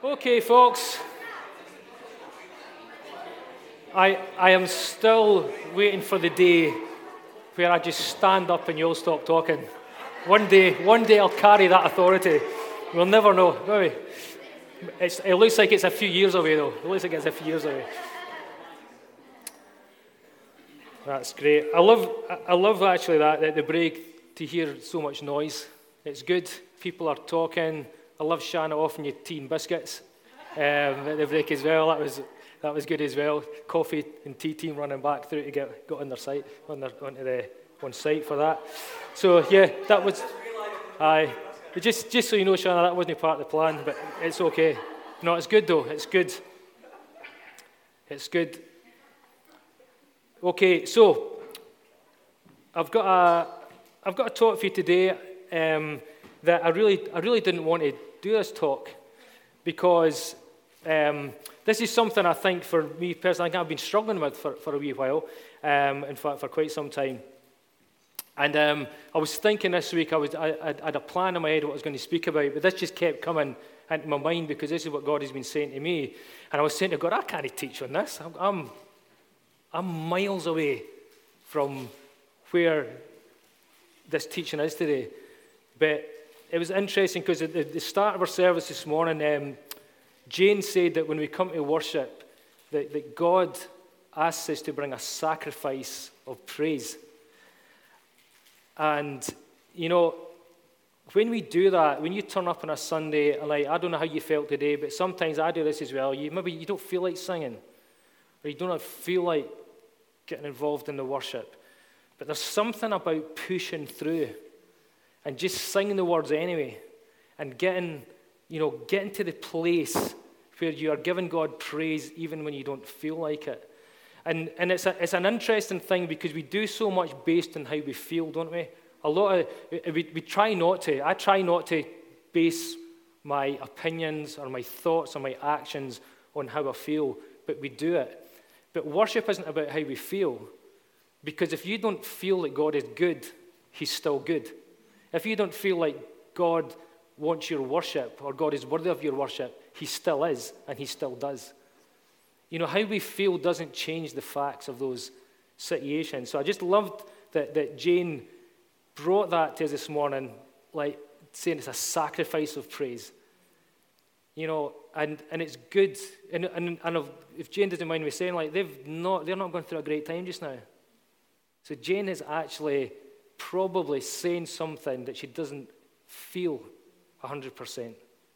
Okay, folks. I am still waiting for the day where I just stand up and you all stop talking. One day I'll carry that authority. We'll never know. Maybe. It looks like it's a few years away, though. It looks like it's a few years away. That's great. I love actually that at the break to hear so much noise. It's good. People are talking. I love Shanna offering you tea and biscuits at the break as well. That was good as well. Coffee and tea team running back through to get on their site on site for that. So yeah, that was. Aye. Just so you know, Shanna, that wasn't part of the plan, but it's okay. No, it's good though. It's good. It's good. Okay, so I've got a talk for you today that I really didn't want to do this talk because this is something I think for me personally I've been struggling with for a wee while, in fact for quite some time. And I was thinking this week I had a plan in my head what I was going to speak about, but this just kept coming into my mind because this is what God has been saying to me, and I was saying to God, I can't teach on this. I'm miles away from where this teaching is today. But it was interesting because at the start of our service this morning, Jane said that when we come to worship, that God asks us to bring a sacrifice of praise. And, you know, when we do that, when you turn up on a Sunday, like I don't know how you felt today, but sometimes I do this as well. Maybe you don't feel like singing, or you don't feel like getting involved in the worship. But there's something about pushing through and just singing the words anyway and getting to the place where you are giving God praise even when you don't feel like it. And it's an interesting thing because we do so much based on how we feel, don't we? We try not to. I try not to base my opinions or my thoughts or my actions on how I feel, but we do it. But worship isn't about how we feel, because if you don't feel that God is good, He's still good. If you don't feel like God wants your worship or God is worthy of your worship, He still is, and He still does. You know, how we feel doesn't change the facts of those situations. So I just loved that Jane brought that to us this morning, like saying it's a sacrifice of praise. You know, and it's good. And if Jane doesn't mind me saying, like they're not going through a great time just now. So Jane is actually probably saying something that she doesn't feel 100%.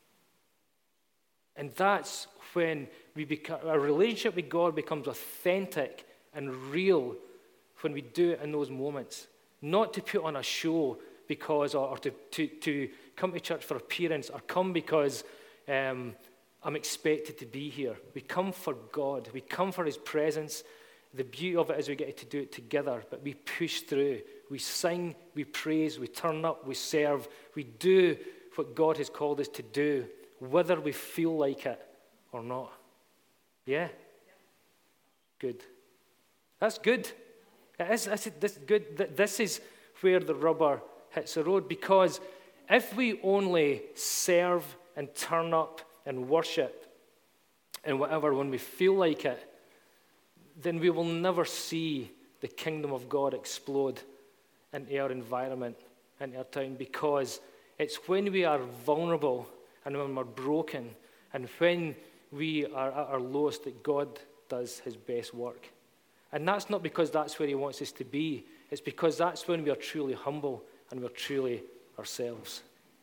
And that's when our relationship with God becomes authentic and real when we do it in those moments. Not to put on a show because, or to come to church for appearance, or come because I'm expected to be here. We come for God. We come for His presence. The beauty of it is we get to do it together, but we push through. We sing, we praise, we turn up, we serve. We do what God has called us to do, whether we feel like it or not. Yeah? Good. That's good. That's good. This is where the rubber hits the road, because if we only serve and turn up and worship and whatever when we feel like it, then we will never see the kingdom of God explode into our environment, into our town, because it's when we are vulnerable and when we're broken and when we are at our lowest that God does His best work. And that's not because that's where He wants us to be. It's because that's when we are truly humble and we're truly ourselves.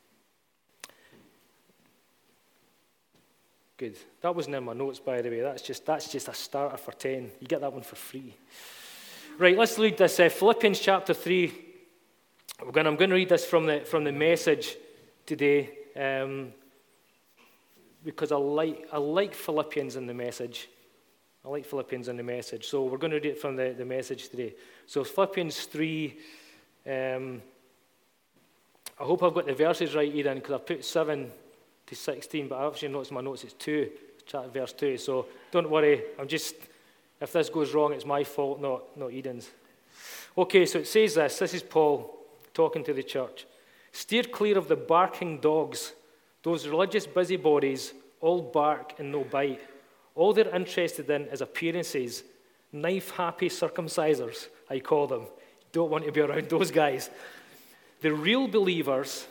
Good. That wasn't in my notes, by the way. That's just a starter for 10. You get that one for free. Right, let's read this. Philippians chapter 3. I'm going to read this from the Message today, because I like Philippians in the Message. I like Philippians in the Message. So we're going to read it from the Message today. So Philippians 3. I hope I've got the verses right, Eden, because I put 7 to 16, but I actually noticed in my notes it's 2, verse 2. So don't worry. If this goes wrong, it's my fault, not Eden's. Okay, so it says this. This is Paul talking to the church. Steer clear of the barking dogs, those religious busybodies all bark and no bite. All they're interested in is appearances. Knife-happy circumcisers, I call them. Don't want to be around those guys. The real believers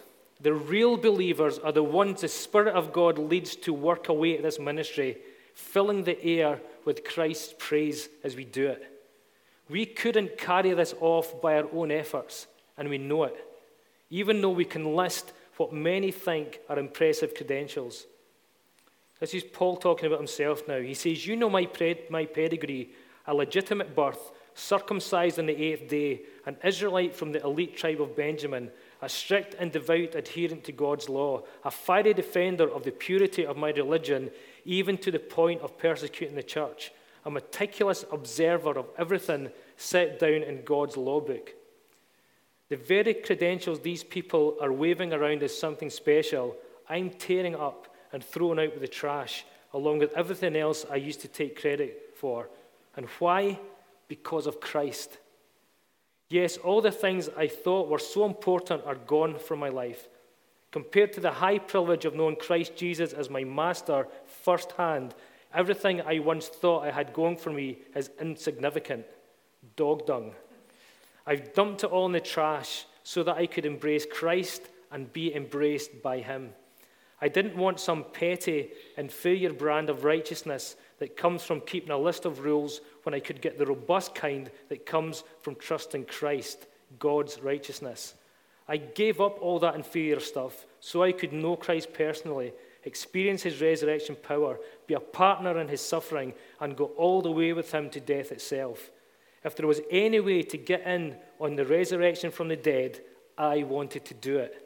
are the ones the Spirit of God leads to work away at this ministry, filling the air with Christ's praise as we do it. We couldn't carry this off by our own efforts, and we know it, even though we can list what many think are impressive credentials. This is Paul talking about himself now. He says, "You know my pedigree, a legitimate birth, circumcised on the 8th day, an Israelite from the elite tribe of Benjamin, a strict and devout adherent to God's law, a fiery defender of the purity of my religion, even to the point of persecuting the church, a meticulous observer of everything set down in God's law book." The very credentials these people are waving around as something special, I'm tearing up and throwing out with the trash, along with everything else I used to take credit for. And why? Because of Christ. Yes, all the things I thought were so important are gone from my life. Compared to the high privilege of knowing Christ Jesus as my master firsthand, everything I once thought I had going for me is insignificant. Dog dung. I've dumped it all in the trash so that I could embrace Christ and be embraced by him. I didn't want some petty, inferior brand of righteousness that comes from keeping a list of rules when I could get the robust kind that comes from trusting Christ, God's righteousness. I gave up all that inferior stuff so I could know Christ personally, experience his resurrection power, be a partner in his suffering, and go all the way with him to death itself. If there was any way to get in on the resurrection from the dead, I wanted to do it.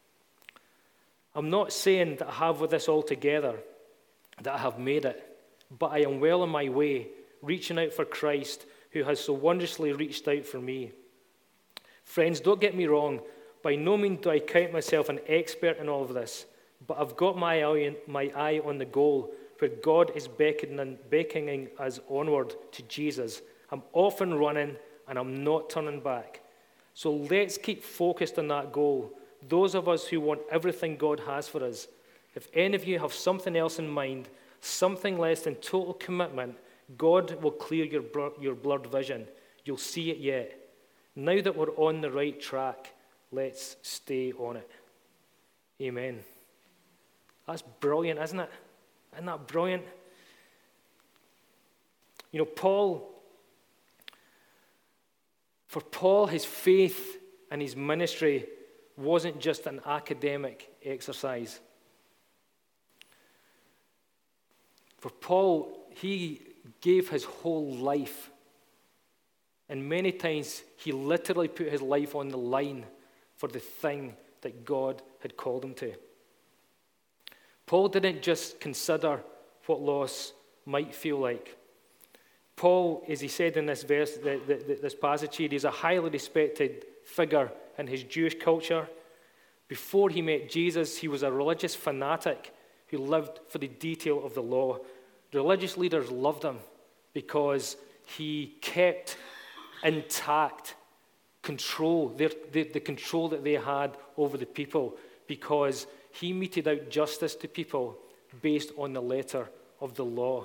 I'm not saying that I have with this all together, that I have made it, but I am well on my way, reaching out for Christ, who has so wondrously reached out for me. Friends, don't get me wrong. By no means do I count myself an expert in all of this, but I've got my eye on the goal, where God is beckoning us onward to Jesus. I'm off and running, and I'm not turning back. So let's keep focused on that goal, those of us who want everything God has for us. If any of you have something else in mind, something less than total commitment, God will clear your blurred vision. You'll see it yet. Now that we're on the right track, let's stay on it. Amen. That's brilliant, isn't it? Isn't that brilliant? You know, for Paul, his faith and his ministry wasn't just an academic exercise. For Paul, he gave his whole life. And many times, he literally put his life on the line for the thing that God had called him to. Paul didn't just consider what loss might feel like. Paul, as he said in this verse, this passage here, is a highly respected figure in his Jewish culture. Before he met Jesus, he was a religious fanatic who lived for the detail of the law. Religious leaders loved him because he kept intact control, the control that they had over the people, because he meted out justice to people based on the letter of the law.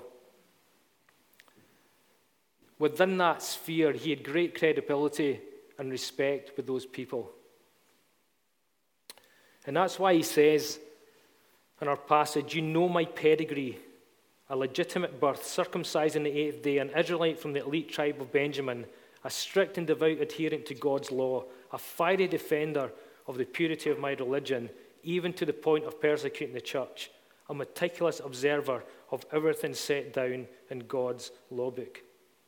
Within that sphere, he had great credibility and respect with those people. And that's why he says in our passage, "You know my pedigree, a legitimate birth, circumcised on the 8th day, an Israelite from the elite tribe of Benjamin, a strict and devout adherent to God's law, a fiery defender of the purity of my religion, even to the point of persecuting the church, a meticulous observer of everything set down in God's law book."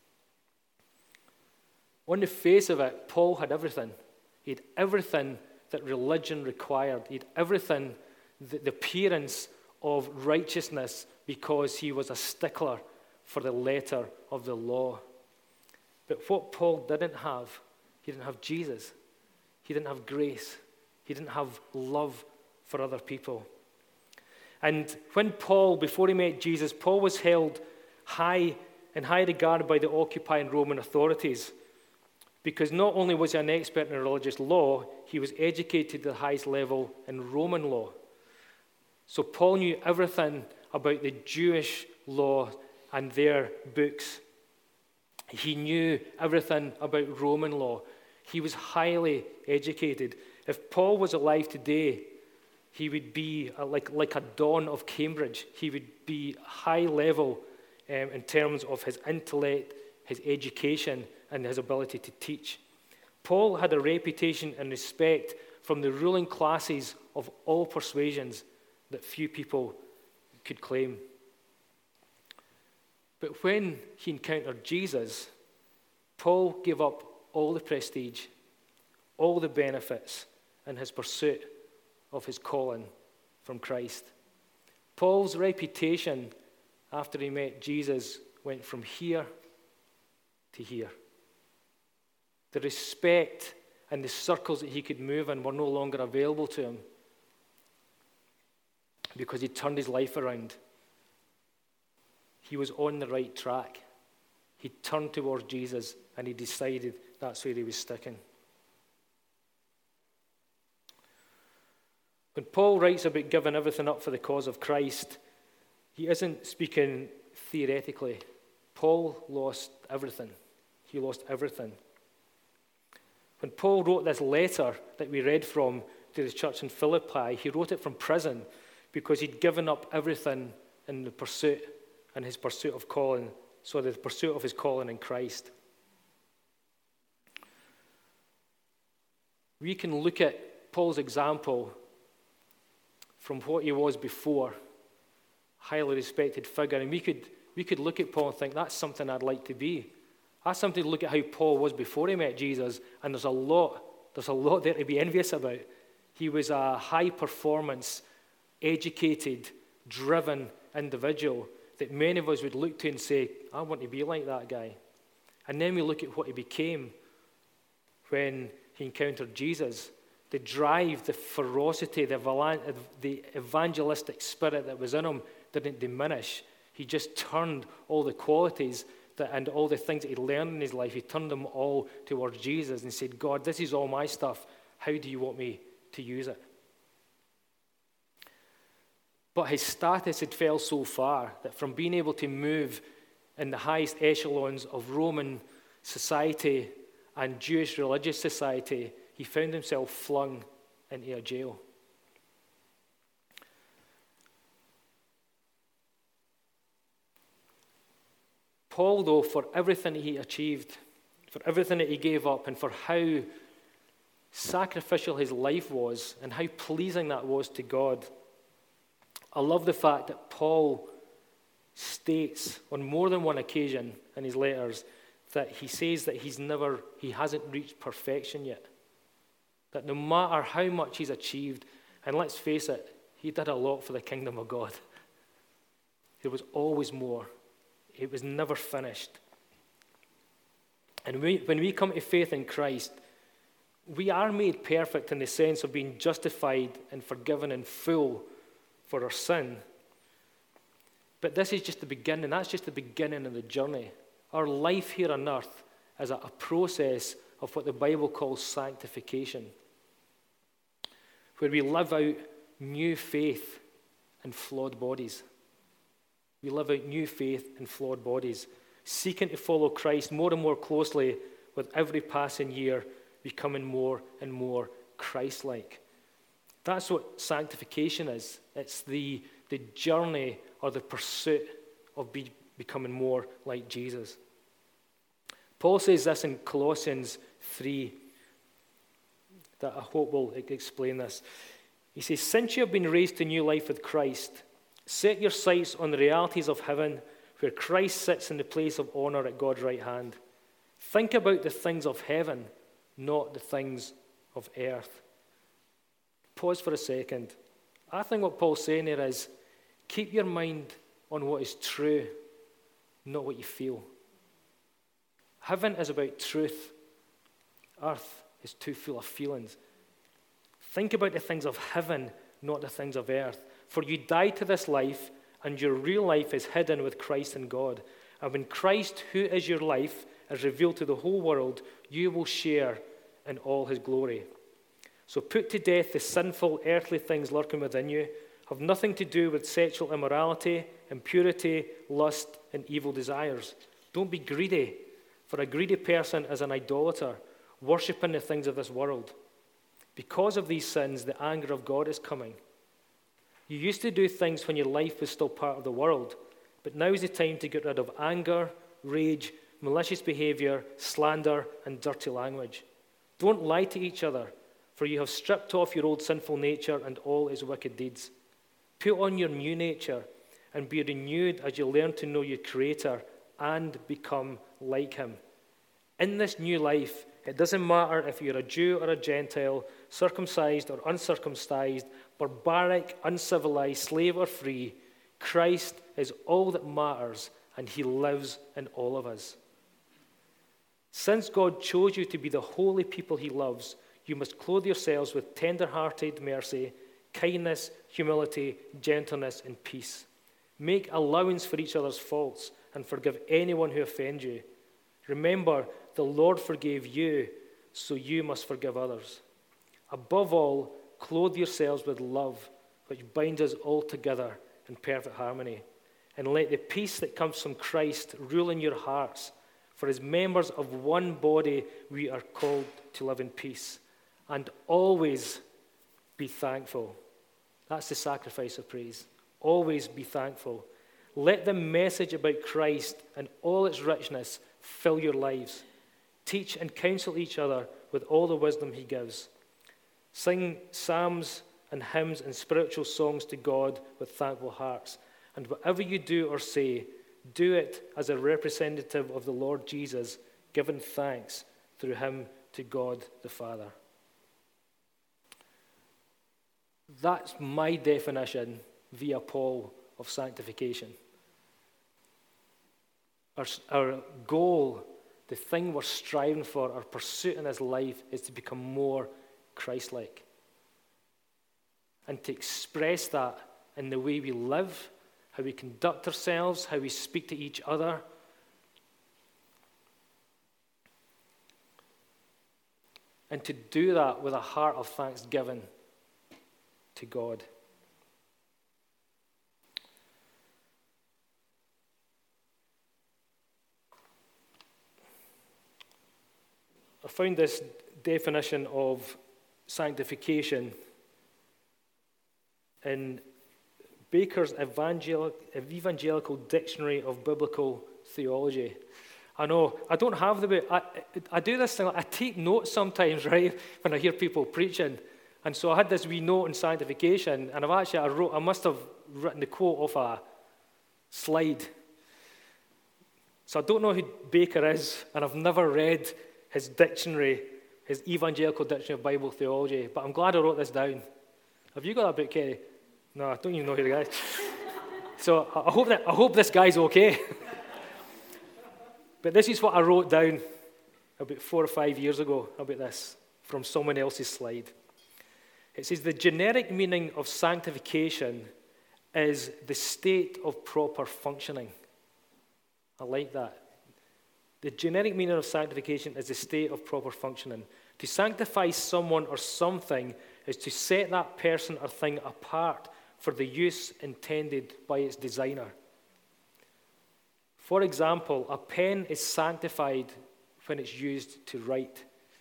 On the face of it, Paul had everything. He had everything that religion required. He had everything, the appearance of righteousness, because he was a stickler for the letter of the law. But what Paul didn't have, he didn't have Jesus. He didn't have grace. He didn't have love for other people. And when Paul, before he met Jesus, Paul was held high regard by the occupying Roman authorities, because not only was he an expert in religious law, he was educated to the highest level in Roman law. So Paul knew everything about the Jewish law and their books. He knew everything about Roman law. He was highly educated. If Paul was alive today, he would be like a Don of Cambridge. He would be high level in terms of his intellect, his education, and his ability to teach. Paul had a reputation and respect from the ruling classes of all persuasions that few people could claim. But when he encountered Jesus, Paul gave up all the prestige, all the benefits in his pursuit of his calling from Christ. Paul's reputation after he met Jesus went from here to here. The respect and the circles that he could move in were no longer available to him because he turned his life around. He was on the right track. He turned towards Jesus and he decided that's where he was sticking. When Paul writes about giving everything up for the cause of Christ, he isn't speaking theoretically. Paul lost everything. He lost everything. When Paul wrote this letter that we read from to the church in Philippi, he wrote it from prison because he'd given up everything in his pursuit of calling, so the pursuit of his calling in Christ. We can look at Paul's example from what he was before, highly respected figure, and we could look at Paul and think, that's something I'd like to be. That's something to look at how Paul was before he met Jesus, and there's a lot there to be envious about. He was a high-performance, educated, driven individual that many of us would look to and say, I want to be like that guy. And then we look at what he became when he encountered Jesus. The drive, the ferocity, the evangelistic spirit that was in him didn't diminish. He just turned all the qualities and all the things that he learned in his life, he turned them all towards Jesus and said, God, this is all my stuff. How do you want me to use it? But his status had fell so far that from being able to move in the highest echelons of Roman society and Jewish religious society, he found himself flung into a jail. Paul, though, for everything he achieved, for everything that he gave up, and for how sacrificial his life was, and how pleasing that was to God, I love the fact that Paul states on more than one occasion in his letters that he says that he hasn't reached perfection yet. That no matter how much he's achieved, and let's face it, he did a lot for the kingdom of God. There was always more. It was never finished. And when we come to faith in Christ, we are made perfect in the sense of being justified and forgiven in full for our sin. But this is just the beginning. That's just the beginning of the journey. Our life here on earth is a process of what the Bible calls sanctification, where we live out new faith in flawed bodies. We live out new faith in flawed bodies, seeking to follow Christ more and more closely with every passing year, becoming more and more Christ-like. That's what sanctification is. It's the journey or the pursuit of becoming more like Jesus. Paul says this in Colossians 3, that I hope will explain this. He says, since you have been raised to new life with Christ, set your sights on the realities of heaven, where Christ sits in the place of honor at God's right hand. Think about the things of heaven, not the things of earth. Pause for a second. I think what Paul's saying there is, keep your mind on what is true, not what you feel. Heaven is about truth. Earth is too full of feelings. Think about the things of heaven, not the things of earth. For you died to this life, and your real life is hidden with Christ in God. And when Christ, who is your life, is revealed to the whole world, you will share in all his glory. So put to death the sinful earthly things lurking within you, Have nothing to do with sexual immorality, impurity, lust, and evil desires. Don't be greedy, for a greedy person is an idolater, worshipping the things of this world. Because of these sins, the anger of God is coming. You used to do things when your life was still part of the world, but now is the time to get rid of anger, rage, malicious behavior, slander, and dirty language. Don't lie to each other, for you have stripped off your old sinful nature and all its wicked deeds. Put on your new nature and be renewed as you learn to know your Creator and become like Him. In this new life, it doesn't matter if you're a Jew or a Gentile, circumcised or uncircumcised, barbaric, uncivilized, slave or free. Christ is all that matters, and He lives in all of us. Since God chose you to be the holy people He loves, you must clothe yourselves with tender-hearted mercy, kindness, humility, gentleness, and peace. Make allowance for each other's faults and forgive anyone who offends you. Remember, the Lord forgave you, so you must forgive others. Above all, clothe yourselves with love, which binds us all together in perfect harmony. And let the peace that comes from Christ rule in your hearts. For as members of one body, we are called to live in peace. And always be thankful. That's the sacrifice of praise. Always be thankful. Let the message about Christ and all its richness fill your lives. Teach and counsel each other with all the wisdom He gives. Sing psalms and hymns and spiritual songs to God with thankful hearts. And whatever you do or say, do it as a representative of the Lord Jesus, giving thanks through Him to God the Father. That's my definition via Paul of sanctification. Our goal, the thing we're striving for, our pursuit in this life is to become more Christ-like. And to express that in the way we live, how we conduct ourselves, how we speak to each other. And to do that with a heart of thanksgiving to God. I found this definition of sanctification in Baker's Evangelical Dictionary of Biblical Theology. I know, I don't have the book. I do this thing, I take notes sometimes, right, when I hear people preaching. And so I had this wee note on sanctification, and I must have written the quote off a slide. So I don't know who Baker is, and I've never read his dictionary, his Evangelical Dictionary of Bible Theology, but I'm glad I wrote this down. Have you got that book, Kerry? No, I don't even know who the guy is. So I hope this guy's okay. But this is what I wrote down about 4 or 5 years ago about this from someone else's slide. It says, the generic meaning of sanctification is the state of proper functioning. I like that. The generic meaning of sanctification is the state of proper functioning. To sanctify someone or something is to set that person or thing apart for the use intended by its designer. For example, a pen is sanctified when it's used to write.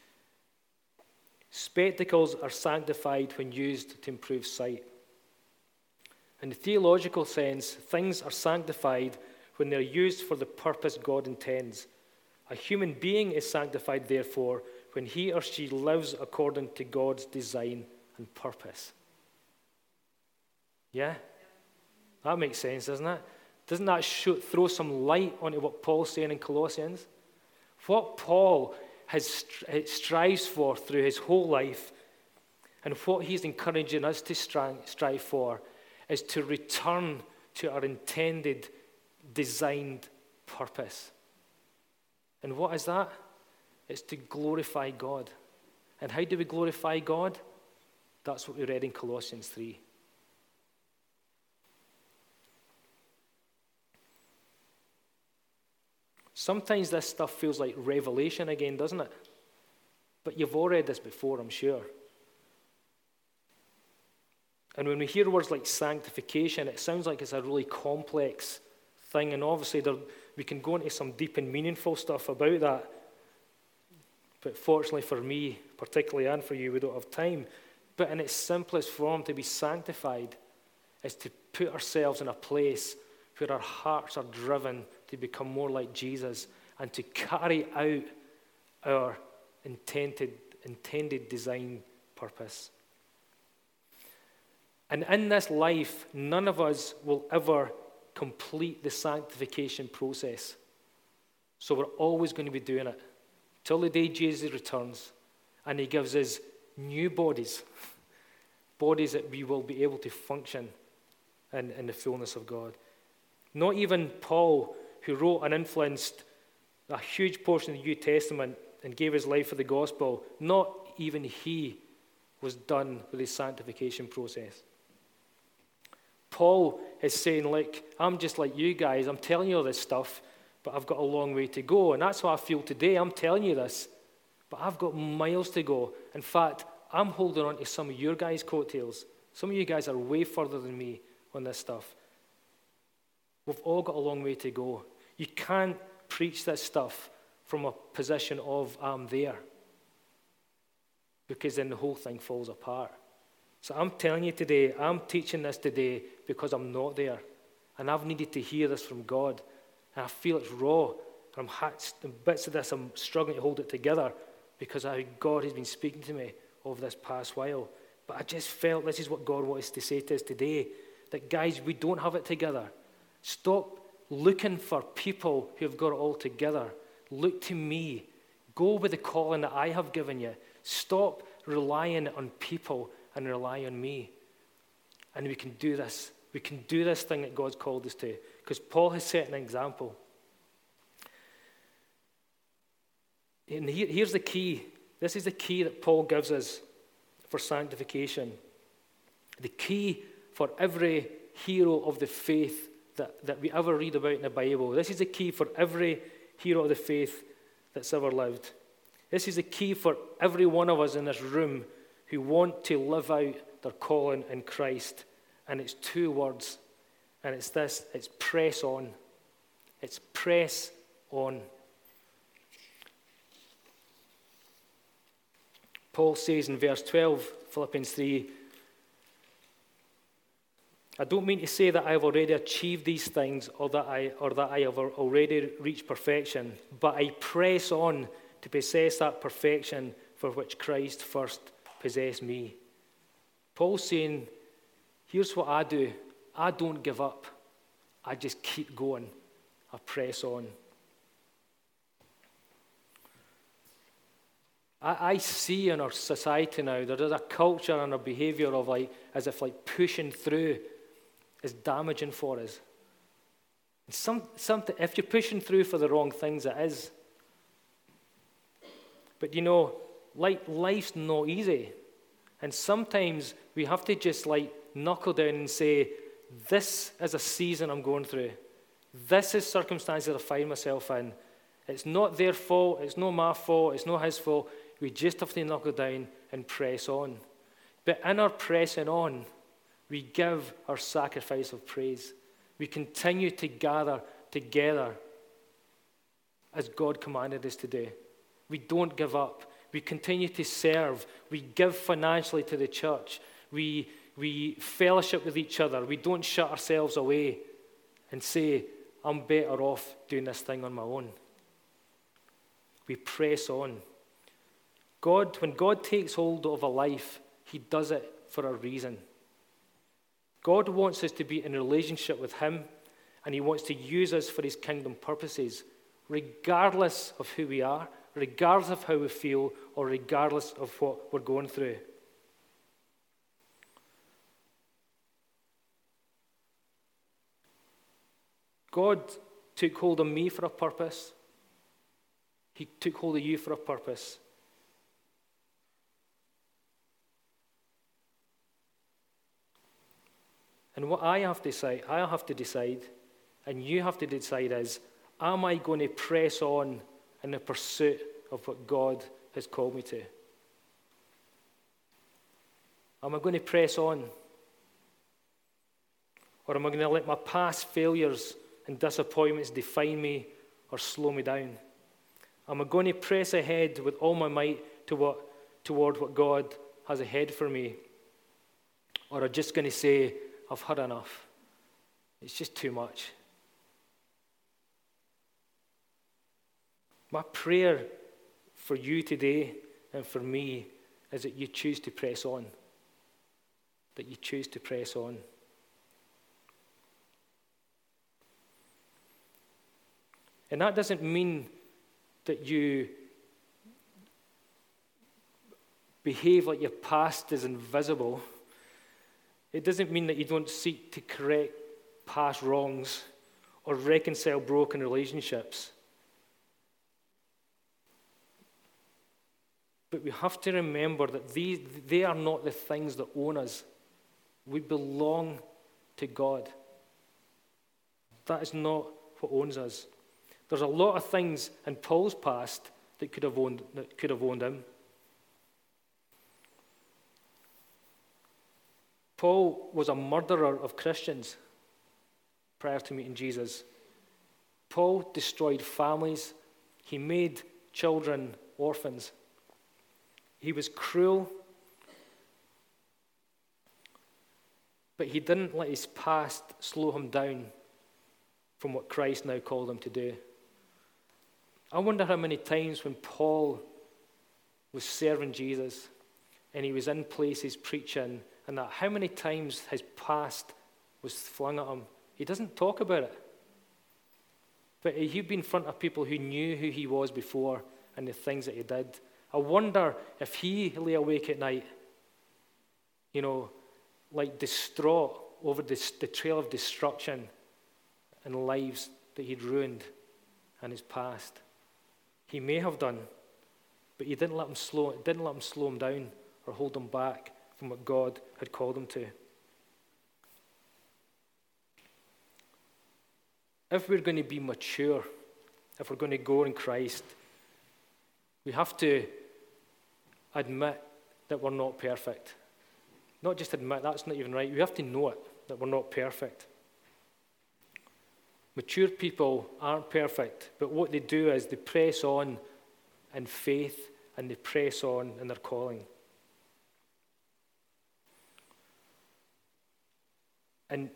Spectacles are sanctified when used to improve sight. In the theological sense, things are sanctified when they're used for the purpose God intends. A human being is sanctified, therefore, when he or she lives according to God's design and purpose. Yeah? That makes sense, doesn't it? Doesn't that throw some light onto what Paul's saying in Colossians? What Paul strives for through his whole life, and what he's encouraging us to strive for, is to return to our intended, designed purpose. And what is that? It's to glorify God. And how do we glorify God? That's what we read in Colossians 3. Sometimes this stuff feels like revelation again, doesn't it? But you've all read this before, I'm sure. And when we hear words like sanctification, it sounds like it's a really complex thing. And obviously, we can go into some deep and meaningful stuff about that. But fortunately for me, particularly, and for you, we don't have time. But in its simplest form, to be sanctified is to put ourselves in a place where our hearts are driven to become more like Jesus and to carry out our intended design purpose. And in this life, none of us will ever complete the sanctification process. So we're always going to be doing it till the day Jesus returns and he gives us new bodies, bodies that we will be able to function in the fullness of God. Not even Paul, who wrote and influenced a huge portion of the New Testament and gave his life for the gospel, not even he was done with his sanctification process. Paul is saying, like, I'm just like you guys. I'm telling you all this stuff, but I've got a long way to go. And that's how I feel today. I'm telling you this, but I've got miles to go. In fact, I'm holding on to some of your guys' coattails. Some of you guys are way further than me on this stuff. We've all got a long way to go. You can't preach this stuff from a position of I'm there, because then the whole thing falls apart. So I'm telling you today, I'm teaching this today because I'm not there. And I've needed to hear this from God. And I feel it's raw. And bits of this, I'm struggling to hold it together because of how God has been speaking to me over this past while. But I just felt this is what God wants to say to us today. That, guys, we don't have it together. Stop looking for people who have got it all together. Look to me. Go with the calling that I have given you. Stop relying on people and rely on me. And we can do this. We can do this thing that God's called us to. Because Paul has set an example. And here's the key. This is the key that Paul gives us for sanctification. The key for every hero of the faith that we ever read about in the Bible. This is the key for every hero of the faith that's ever lived. This is the key for every one of us in this room who want to live out their calling in Christ. And it's two words. And it's this. It's press on. It's press on. Paul says in verse 12, Philippians 3, I don't mean to say that I have already achieved these things or that I have already reached perfection, but I press on to possess that perfection for which Christ first possessed me. Paul's saying, here's what I do. I don't give up. I just keep going. I press on. I see in our society now, there is a culture and a behavior of as if pushing through is damaging for us. Something, if you're pushing through for the wrong things, it is. But life's not easy. And sometimes we have to just knuckle down and say, this is a season I'm going through. This is circumstances I find myself in. It's not their fault. It's not my fault. It's not his fault. We just have to knuckle down and press on. But in our pressing on, we give our sacrifice of praise. We continue to gather together as God commanded us to do. We don't give up. We continue to serve. We give financially to the church. We fellowship with each other. We don't shut ourselves away and say, I'm better off doing this thing on my own. We press on. When God takes hold of a life, he does it for a reason. God wants us to be in a relationship with him, and he wants to use us for his kingdom purposes, regardless of who we are, regardless of how we feel, or regardless of what we're going through. God took hold of me for a purpose. He took hold of you for a purpose. And what I have to decide, and you have to decide is, am I going to press on in the pursuit of what God has called me to? Am I going to press on? Or am I going to let my past failures and disappointments define me or slow me down? Am I going to press ahead with all my might toward what God has ahead for me? Or am I just going to say, I've had enough? It's just too much. My prayer for you today and for me is that you choose to press on. That you choose to press on. And that doesn't mean that you behave like your past is invisible. It doesn't mean that you don't seek to correct past wrongs or reconcile broken relationships. But we have to remember that they are not the things that own us. We belong to God. That is not what owns us. There's a lot of things in Paul's past that could have owned him. Paul was a murderer of Christians prior to meeting Jesus. Paul destroyed families. He made children orphans. He was cruel, but he didn't let his past slow him down from what Christ now called him to do. I wonder how many times when Paul was serving Jesus and he was in places preaching and that, how many times his past was flung at him. He doesn't talk about it. But he'd been in front of people who knew who he was before and the things that he did. I wonder if he lay awake at night, like distraught over the trail of destruction and lives that he'd ruined in his past. He may have done, but it didn't let him slow him down or hold him back from what God had called him to. If we're going to be mature, if we're going to grow in Christ, we have to admit that we're not perfect. Not just admit, that's not even right. We have to know it, that we're not perfect. Mature people aren't perfect, but what they do is they press on in faith and they press on in their calling. And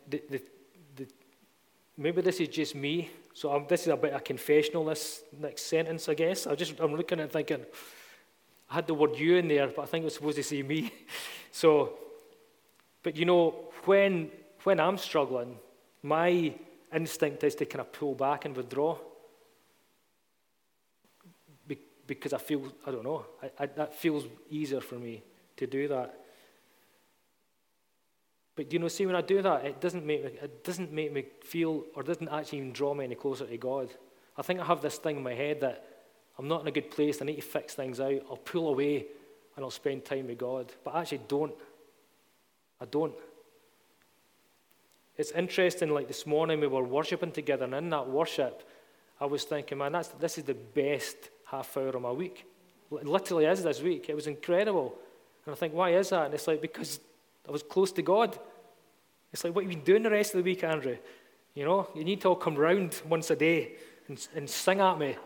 maybe this is just me, so this is a bit of a confessional, this next sentence, I guess. I'm looking at thinking, I had the word you in there, but I think it was supposed to say me. But when I'm struggling, my instinct is to kind of pull back and withdraw. Because I feel, I don't know, that feels easier for me to do that. But see, when I do that, it doesn't make me feel, or doesn't actually even draw me any closer to God. I think I have this thing in my head that I'm not in a good place, I need to fix things out, I'll pull away and I'll spend time with God. But I actually don't. I don't. It's interesting, like this morning we were worshiping together, and in that worship, I was thinking, man, this is the best half hour of my week. It literally is this week. It was incredible. And I think, why is that? And it's like, because I was close to God. It's like, what have you been doing the rest of the week, Andrew? You need to all come round once a day and sing at me.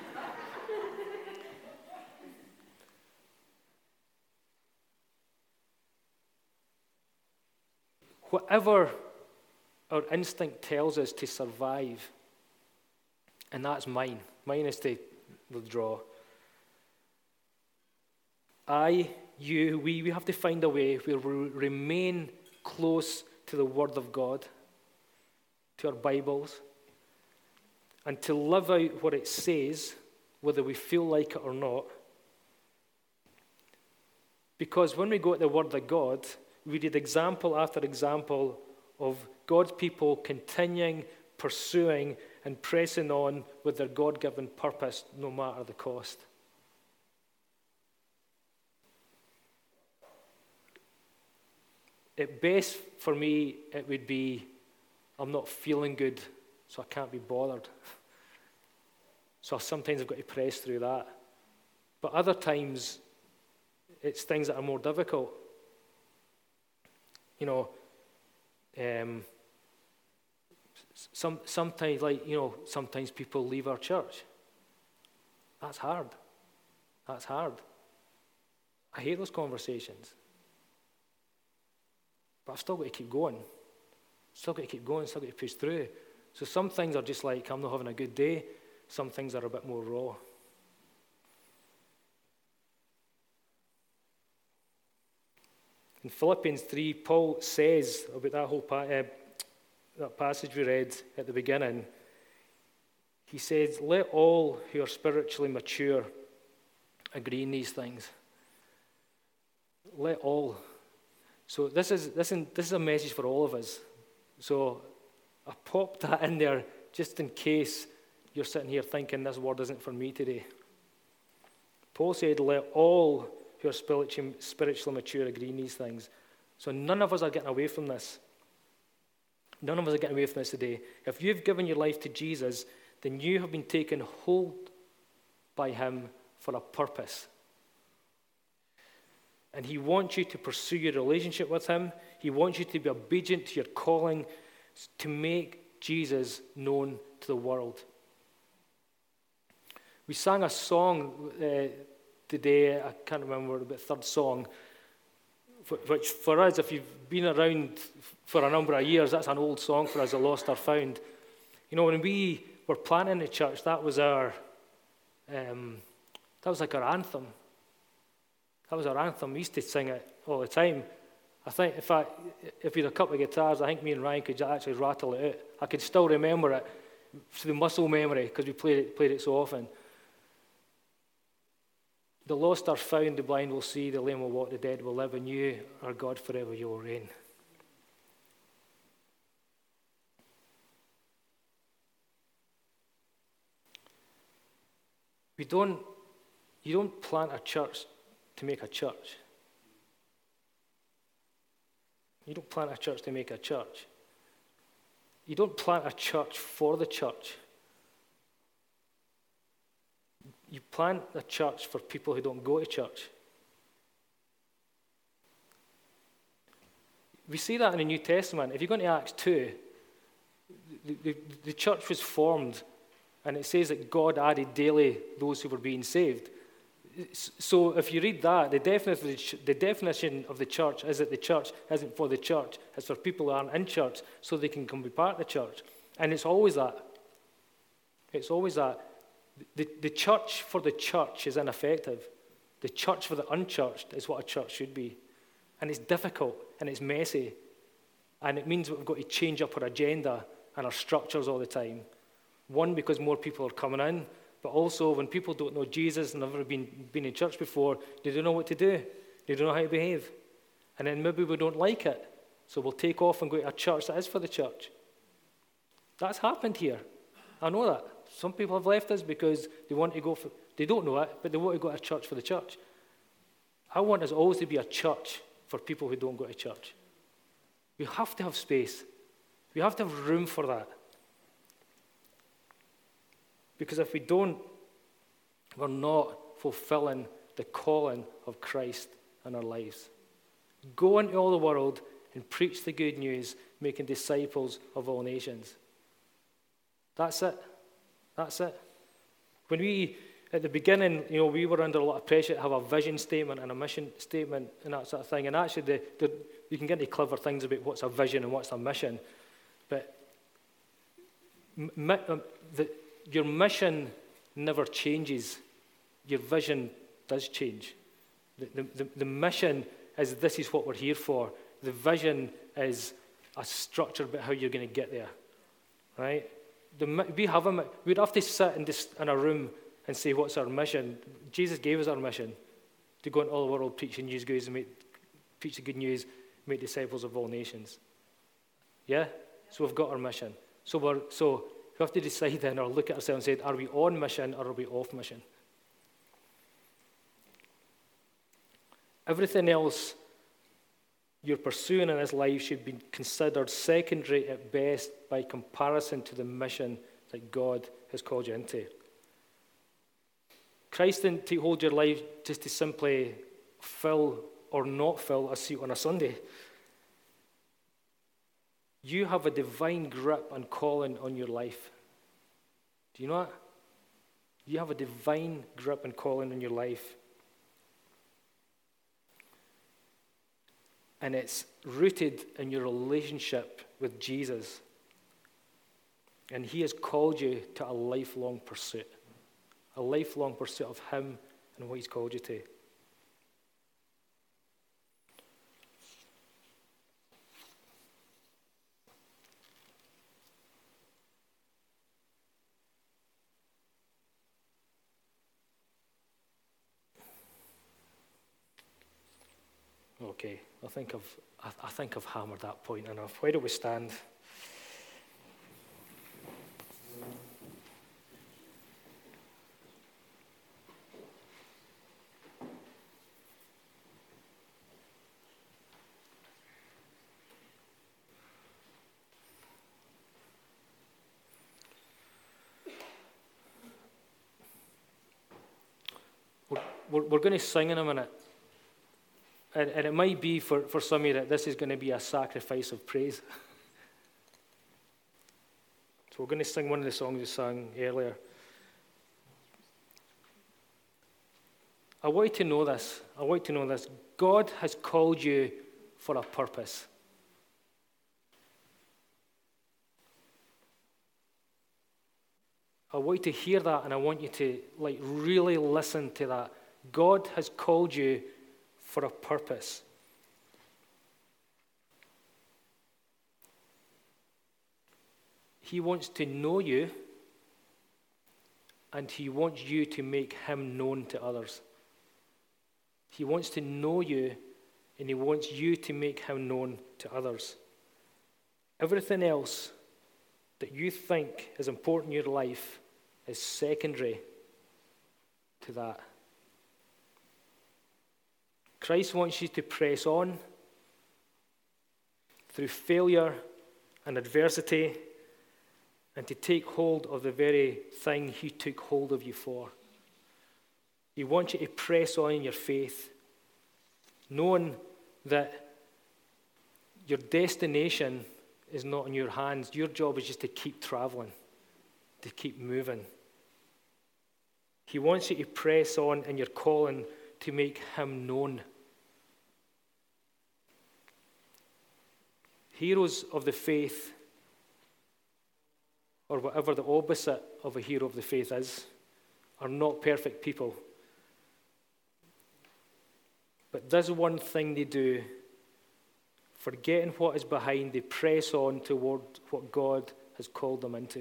Whatever our instinct tells us to survive, and that's mine. Mine is to withdraw. We have to find a way where we remain close to the Word of God, to our Bibles, and to live out what it says, whether we feel like it or not. Because when we go to the Word of God, we read example after example of God's people continuing, pursuing, and pressing on with their God-given purpose, no matter the cost. At best, for me, it would be, I'm not feeling good, so I can't be bothered. So sometimes I've got to press through that. But other times, it's things that are more difficult. Sometimes, sometimes people leave our church. That's hard. That's hard. I hate those conversations. But I've still got to keep going. Still got to keep going, still got to push through. So some things are just like, I'm not having a good day. Some things are a bit more raw. In Philippians 3, Paul says about that whole that passage we read at the beginning, he says, let all who are spiritually mature agree in these things. Let all. So this is a message for all of us. So I popped that in there just in case you're sitting here thinking this word isn't for me today. Paul said, let all who are spiritually mature agree in these things. So none of us are getting away from this. None of us are getting away from this today. If you've given your life to Jesus, then you have been taken hold by him for a purpose. And he wants you to pursue your relationship with him. He wants you to be obedient to your calling to make Jesus known to the world. We sang a song today, I can't remember, the third song, which for us, if you've been around for a number of years, that's an old song for us, The Lost Are Found. When we were planning the church, that was like our anthem. That was our anthem. We used to sing it all the time. I think, in fact, if we had a couple of guitars, I think me and Ryan could actually rattle it out. I could still remember it through the muscle memory because we played it so often. The lost are found, the blind will see, the lame will walk, the dead will live, and you are God forever, you will reign. You don't plant a church to make a church. You don't plant a church to make a church. You don't plant a church for the church. You plant a church for people who don't go to church. We see that in the New Testament. If you go into Acts 2, the church was formed, and it says that God added daily those who were being saved. So if you read that, the definition of the church is that the church isn't for the church. It's for people who aren't in church so they can come be part of the church. And it's always that. It's always that. The church for the church is ineffective. The church for the unchurched is what a church should be. And it's difficult, and it's messy. And it means we've got to change up our agenda and our structures all the time. One, because more people are coming in, but also when people don't know Jesus and never been in church before, they don't know what to do. They don't know how to behave. And then maybe we don't like it, so we'll take off and go to a church that is for the church. That's happened here. I know that. Some people have left us because they want to go they don't know it, but they want to go to a church for the church. I want us always to be a church for people who don't go to church. We have to have space. We have to have room for that. Because if we don't, we're not fulfilling the calling of Christ in our lives. Go into all the world and preach the good news, making disciples of all nations. That's it. That's it. When we, at the beginning, we were under a lot of pressure to have a vision statement and a mission statement and that sort of thing. And actually, you can get into clever things about what's a vision and what's a mission. But your mission never changes. Your vision does change. The mission is this is what we're here for. The vision is a structure about how you're going to get there. Right? We'd have to sit in a room and say, what's our mission? Jesus gave us our mission to go into all the world, preach the news, preach the good news, make disciples of all nations. Yeah? So we've got our mission. So we have to decide then, or look at ourselves and say, are we on mission or are we off mission? Everything else you're pursuing in this life should be considered secondary at best by comparison to the mission that God has called you into. Christ didn't hold your life just to simply fill or not fill a seat on a Sunday. You have a divine grip and calling on your life. Do you know that? You have a divine grip and calling on your life. And it's rooted in your relationship with Jesus. And he has called you to a lifelong pursuit of him and what he's called you to. Okay, I think I've hammered that point enough. Why don't we stand? We're going to sing in a minute. And it might be for some of you that this is going to be a sacrifice of praise. So we're going to sing one of the songs we sang earlier. I want you to know this. God has called you for a purpose. I want you to hear that, and I want you to really listen to that. God has called you for a purpose. He wants to know you, and he wants you to make him known to others. He wants to know you, and he wants you to make him known to others. Everything else that you think is important in your life is secondary to that. Christ wants you to press on through failure and adversity and to take hold of the very thing he took hold of you for. He wants you to press on in your faith, knowing that your destination is not in your hands. Your job is just to keep traveling, to keep moving. He wants you to press on in your calling to make him known. Heroes of the faith, or whatever the opposite of a hero of the faith is, are not perfect people. But this one thing they do, forgetting what is behind, they press on toward what God has called them into.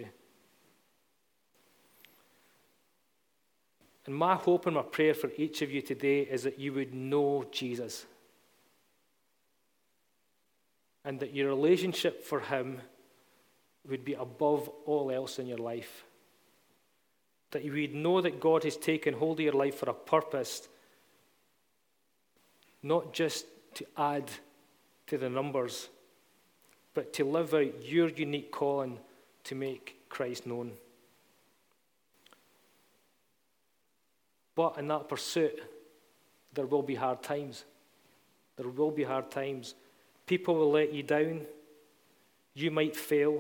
And my hope and my prayer for each of you today is that you would know Jesus. And that your relationship for him would be above all else in your life. That you would know that God has taken hold of your life for a purpose, not just to add to the numbers, but to live out your unique calling to make Christ known. But in that pursuit, there will be hard times. There will be hard times. People will let you down. You might fail.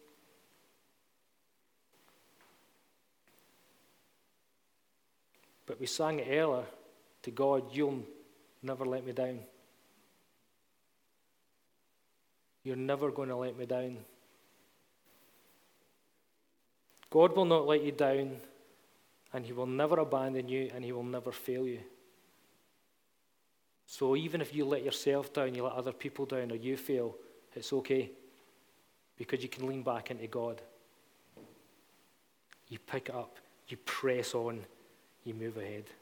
But we sang it earlier, to God, you'll never let me down. You're never going to let me down. God will not let you down, and he will never abandon you, and he will never fail you. So even if you let yourself down, you let other people down, or you fail, it's okay, because you can lean back into God. You pick it up, you press on, you move ahead.